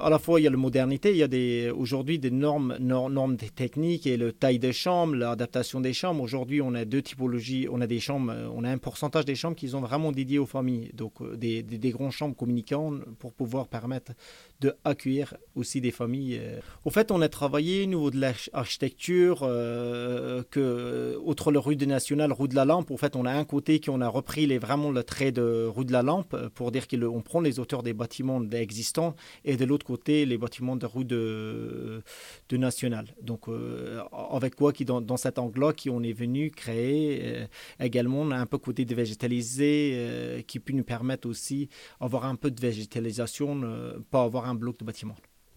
à la fois, il y a la modernité, il y a aujourd'hui des normes techniques et le taille des chambres, l'adaptation des chambres. Aujourd'hui, on a deux typologies. On a des chambres, on a un pourcentage des chambres qui sont vraiment dédiées aux familles. Donc, des grandes chambres communicantes pour pouvoir permettre d'accueillir aussi des familles. Au fait, on a travaillé au niveau de l'architecture, outre le rue de National, rue de la Lampe. En fait, on a un côté qui on a repris vraiment le trait de rue de la Lampe pour dire qu'on prend les hauteurs des bâtiments existants et de l'autre côté, les bâtiments de rue de National. Donc, avec quoi dans cet angle-là, qui on est venu créer également, on a un peu côté dévégétalisé qui peut nous permettre aussi d'avoir un peu de végétalisation, pas avoir un bloc de bâtiment.